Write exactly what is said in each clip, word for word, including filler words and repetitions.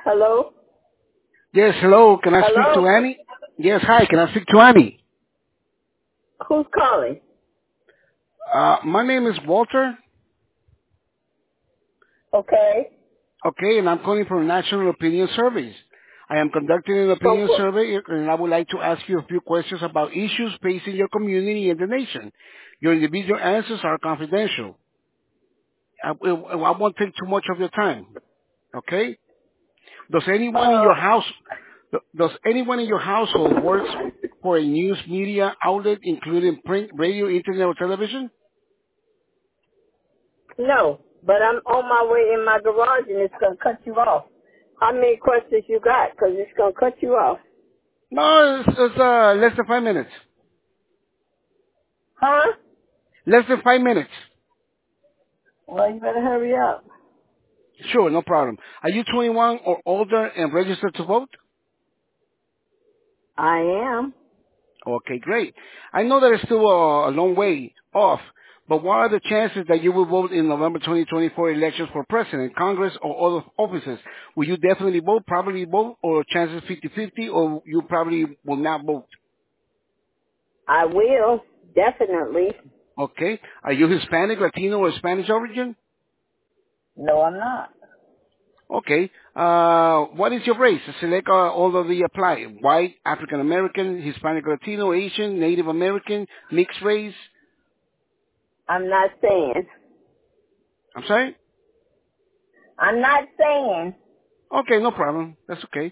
Hello? Yes, hello. Can I speak Hello? to Annie? Yes, hi. Can I speak to Annie? Who's calling? Uh, my name is Walter. Okay. Okay, and I'm calling from National Opinion Surveys. I am conducting an From opinion what? survey, and I would like to ask you a few questions about issues facing your community and the nation. Your individual answers are confidential. I, I won't take too much of your time. Okay? Does anyone in Uh, your house, does anyone in your household works for a news media outlet, including print, radio, internet, or television? no. But I'm on my way in my garage and it's going to cut you off. How many questions you got? Because it's going to cut you off. No, it's, it's uh, less than five minutes. Huh? Less than five minutes. Well, you better hurry up. Sure, no problem. Are you twenty-one or older and registered to vote? I am. Okay, great. I know that it's still a, a long way off, but what are the chances that you will vote in November twenty twenty-four elections for president, Congress, or other offices? Will you definitely vote, probably vote, or chances fifty-fifty, or you probably will not vote? I will. Definitely. Okay. Are you Hispanic, Latino, or Spanish origin? No, I'm not. Okay. Uh, what is your race? Select uh, all of the apply. White, African American, Hispanic, Latino, Asian, Native American, mixed race. I'm not saying. I'm sorry? I'm not saying. Okay, no problem. That's okay.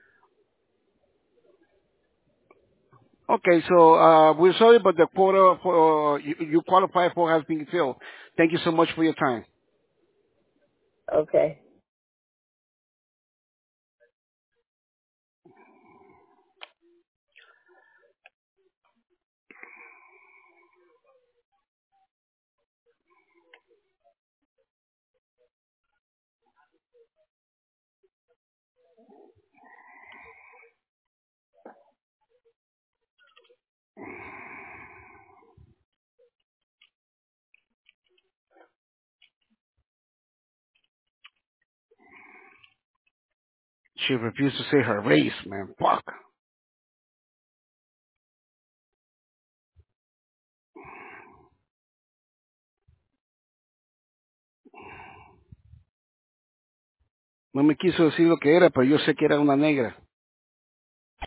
Okay, so uh, we're sorry, but the quota for, uh, you, you qualify for has been filled. Thank you so much for your time. Okay. She refused to say her race, man. Fuck. No me quiso decir lo que era, pero yo sé que era una negra.